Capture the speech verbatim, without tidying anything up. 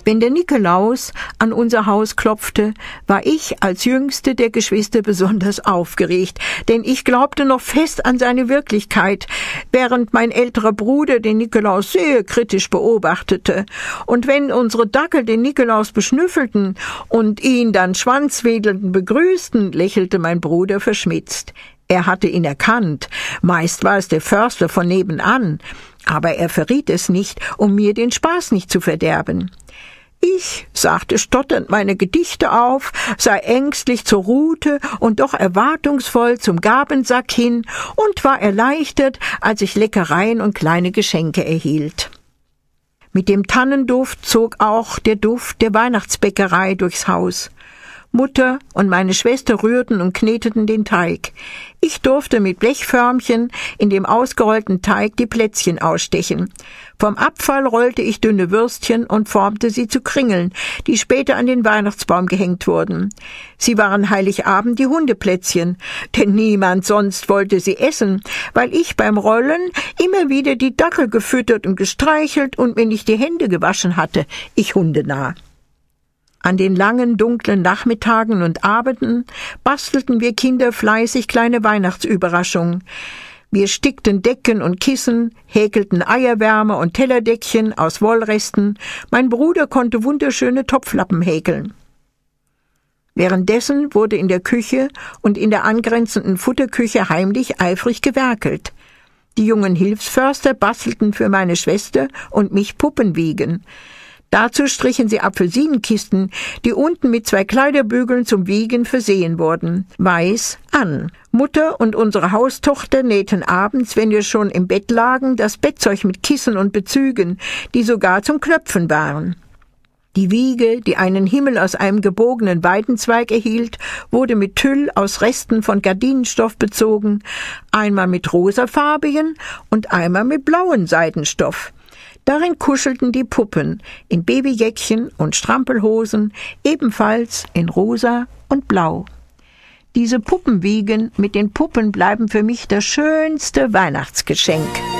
Wenn der Nikolaus an unser Haus klopfte, war ich als jüngste der Geschwister besonders aufgeregt, denn ich glaubte noch fest an seine Wirklichkeit, während mein älterer Bruder den Nikolaus sehr kritisch beobachtete. Und wenn unsere Dackel den Nikolaus beschnüffelten und ihn dann schwanzwedelnd begrüßten, lächelte mein Bruder verschmitzt. Er hatte ihn erkannt, meist war es der Förster von nebenan, aber er verriet es nicht, um mir den Spaß nicht zu verderben. Ich sagte stotternd meine Gedichte auf, sah ängstlich zur Rute und doch erwartungsvoll zum Gabensack hin und war erleichtert, als ich Leckereien und kleine Geschenke erhielt. Mit dem Tannenduft zog auch der Duft der Weihnachtsbäckerei durchs Haus. Mutter und meine Schwester rührten und kneteten den Teig. Ich durfte mit Blechförmchen in dem ausgerollten Teig die Plätzchen ausstechen. Vom Abfall rollte ich dünne Würstchen und formte sie zu Kringeln, die später an den Weihnachtsbaum gehängt wurden. Sie waren Heiligabend die Hundeplätzchen, denn niemand sonst wollte sie essen, weil ich beim Rollen immer wieder die Dackel gefüttert und gestreichelt und mir nicht die Hände gewaschen hatte, ich hundenah. An den langen, dunklen Nachmittagen und Abenden bastelten wir Kinder fleißig kleine Weihnachtsüberraschungen. Wir stickten Decken und Kissen, häkelten Eierwärmer und Tellerdeckchen aus Wollresten. Mein Bruder konnte wunderschöne Topflappen häkeln. Währenddessen wurde in der Küche und in der angrenzenden Futterküche heimlich eifrig gewerkelt. Die jungen Hilfsförster bastelten für meine Schwester und mich Puppenwiegen. Dazu strichen sie Apfelsinenkisten, die unten mit zwei Kleiderbügeln zum Wiegen versehen wurden, weiß an. Mutter und unsere Haustochter nähten abends, wenn wir schon im Bett lagen, das Bettzeug mit Kissen und Bezügen, die sogar zum Knöpfen waren. Die Wiege, die einen Himmel aus einem gebogenen Weidenzweig erhielt, wurde mit Tüll aus Resten von Gardinenstoff bezogen, einmal mit rosafarbigen und einmal mit blauen Seidenstoff. Darin kuschelten die Puppen in Babyjäckchen und Strampelhosen, ebenfalls in rosa und blau. Diese Puppenwiegen mit den Puppen bleiben für mich das schönste Weihnachtsgeschenk.